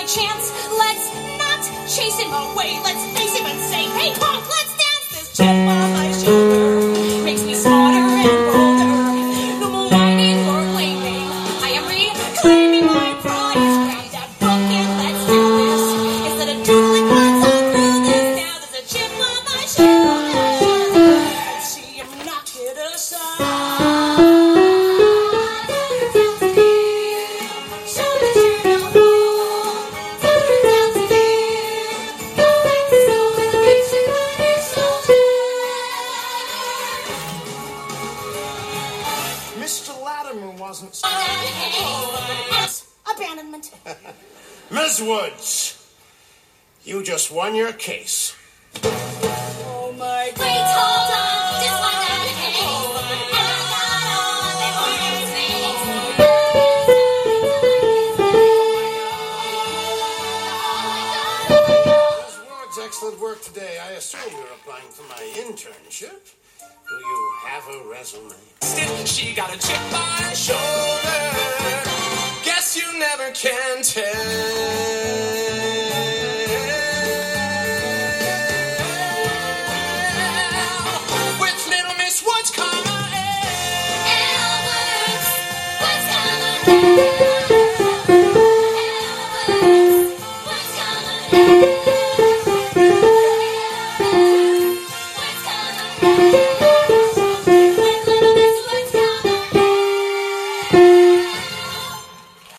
a chance. Let's not chase him away. Let's face him and say, hey, punk, let's dance. This chip on my shoulder makes me smarter and bolder. No more whining or blaming. I am reclaiming my pride. Grab that book and let's do this. Instead of doodling once all through this. Now there's a chip on my shoulder. Let's see him knock it aside. Mr. Latimer wasn't... Abandonment. Ms. Woods, you just won your case. Oh my God. Wait, hold on. Just like that. Ms. Woods, excellent work today. I assume you're applying for my internship. Do you have a resume? She got a chip on her shoulder. Guess you never can tell. With little Miss Woods, comma, Elvis, what's coming? Elvis, what's coming?